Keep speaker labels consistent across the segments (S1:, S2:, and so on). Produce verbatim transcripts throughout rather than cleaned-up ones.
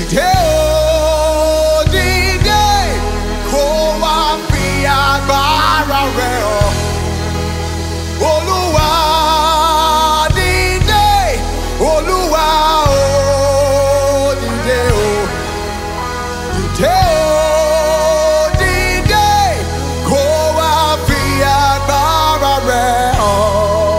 S1: Deo dide kó wá fi agbára rẹ̀ hàn. Olúwa dìde, Olúwa o dìde o, dìde o dìde kó wá fi agbára rẹ̀ hàn.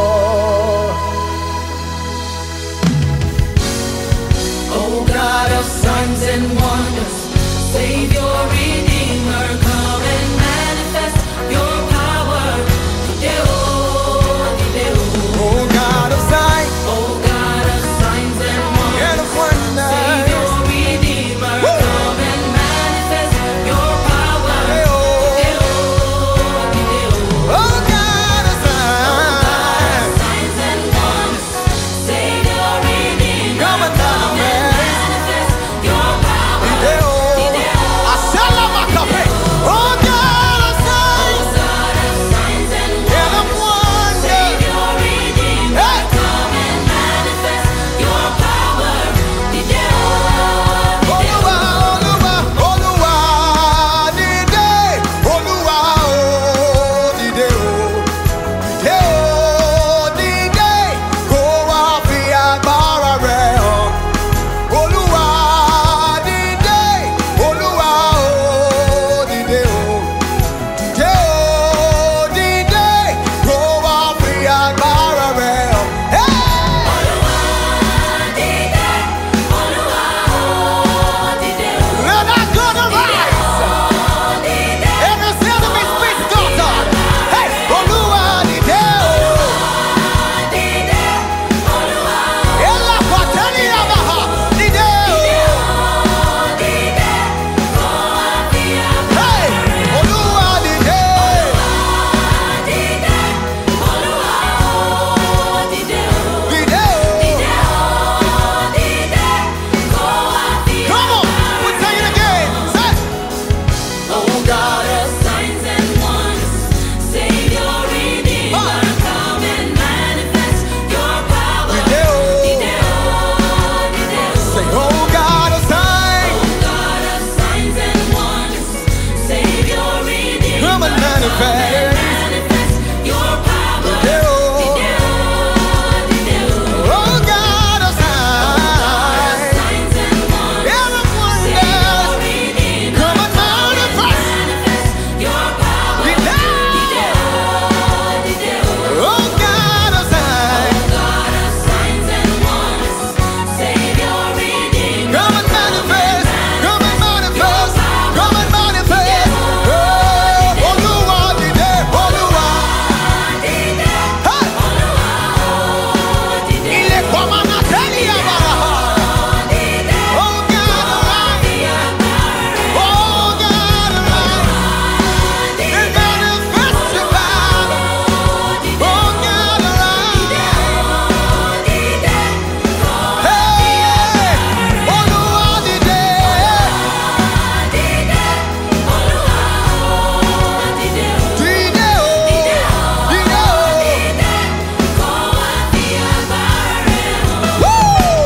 S2: Oh God of signs and wonders, Savior, Redeemer, come and manifest your power. Deo, Deo.
S1: Oh God of signs,
S2: Oh God of signs and
S1: and of
S2: wonders, Savior,
S1: wonders.
S2: Redeemer,
S1: Woo!
S2: come and manifest your power.
S1: Deo.
S2: Deo, Deo.
S1: Oh God of signs,
S2: Signs and wonders, Savior, Redeemer,
S1: come and
S2: come and
S1: manifest.
S2: manifest your power.
S1: Deo.
S2: Deo.
S1: Asalamakape. Oh God of signs
S2: God of signs and
S1: and of wonders.
S2: Savior, Redeemer,
S1: Hey.
S2: come and manifest your power. Deo,
S1: Olúwa, Olúwa, Olúwa dìde, Olúwa o dìde o, dìde o dìde kó wá fi agbára rẹ̀ hàn. Olúwa dìde, Olúwa o dìde o, dìde o dìde kó wá fi agbára rẹ̀ hàn. Hey! Let our God arise. Every enemy speaks daughter. Hey, Olúwa dìde o. Ela patani abaha dìde o. Hey, Olúwa dìde. Dìde o. Come on, we'll sing it again. Say,
S2: Oh God of signs and wonders, Savior, Redeemer, come and manifest your power.
S1: dìde o. Say, oh God of signs,
S2: God of signs and wonders, Savior, Redeemer,
S1: come and manifest.
S2: manifest your power.
S1: Dìde o. Oh God of signs
S2: Signs and wonders,
S1: and of wonders,
S2: Redeemer,
S1: come and manifest.
S2: manifest your power.
S1: Dìde o. Oh God of signs,
S2: God of signs and wonders, Savior, Redeemer,
S1: come and manifest. Come and manifest. Come and manifest. Oh, Olúwa dìde, Olúwa. Hey! Ilẹ̀kùn ọmọ náà tẹ́lẹ̀ àbàrà. Oh God arise. Oh God arise. And manifest your power. Oh God arise. Hey! Olúwa dìde. Dìde o. Dìde o. Woo!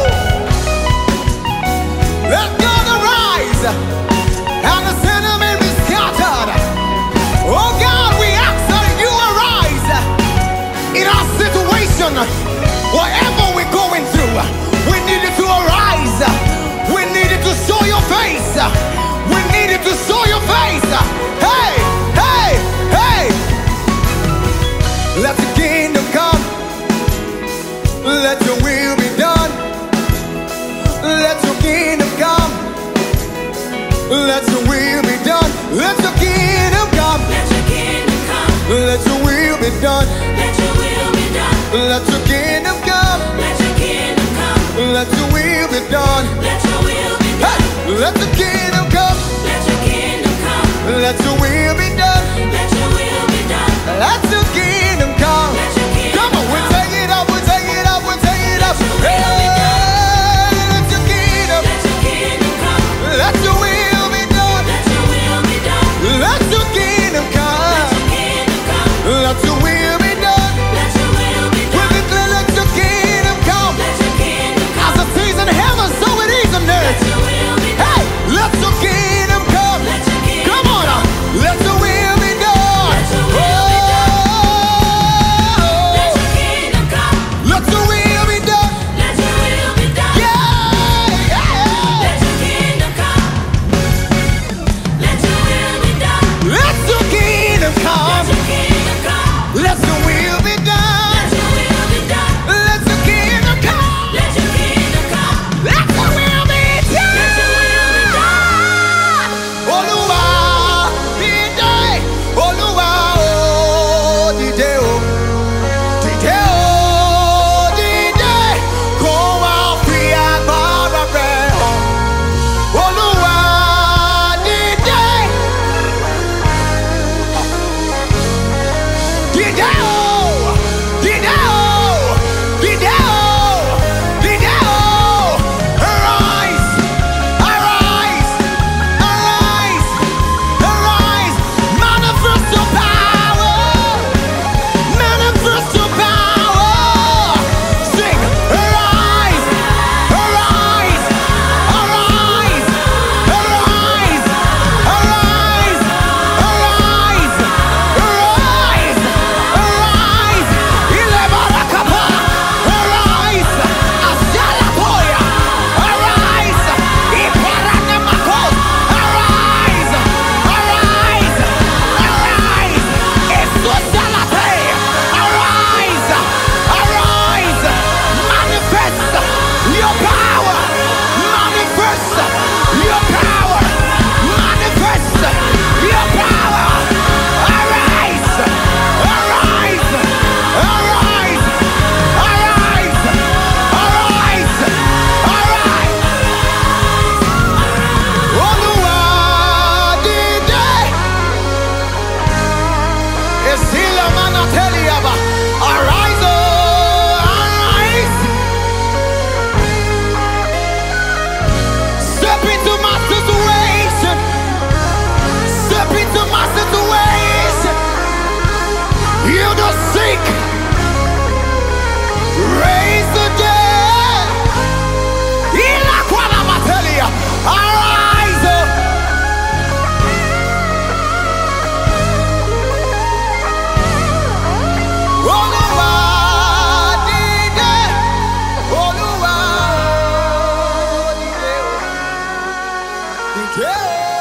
S1: Let God arise and the enemy be scattered. Oh God, we ask that you arise in our situation. Whatever we're going through, we need you to arise. We need you to show your face. We need you to show your face. Hey, hey, hey. Let the kingdom come. Let your will be done. Let your kingdom come. Let your will be done. Let your kingdom come.
S2: Let your kingdom come,
S1: Let your will be done.
S2: let your will be done,
S1: Let your kingdom come.
S2: let your kingdom come,
S1: Let your will be done.
S2: let your will be
S1: Hey,
S2: done,
S1: let the kingdom come.
S2: let your kingdom come,
S1: Let your will be done.
S2: let your will be done,
S1: Let your kingdom come.
S2: let your kingdom
S1: Come on, we'll
S2: come,
S1: take it up. We'll take it up. We'll take it up.
S2: Let your will be
S1: Hey, let your kingdom.
S2: let your kingdom come,
S1: Let your will be done.
S2: let your will be done,
S1: Let your kingdom
S2: let
S1: come.
S2: your kingdom come,
S1: Let your will be done.
S2: let your will be
S1: We
S2: done,
S1: declare let your kingdom come.
S2: let your kingdom
S1: As
S2: come,
S1: it is in heaven, so it is on
S2: let
S1: earth.
S2: your will be done.
S1: Yeah.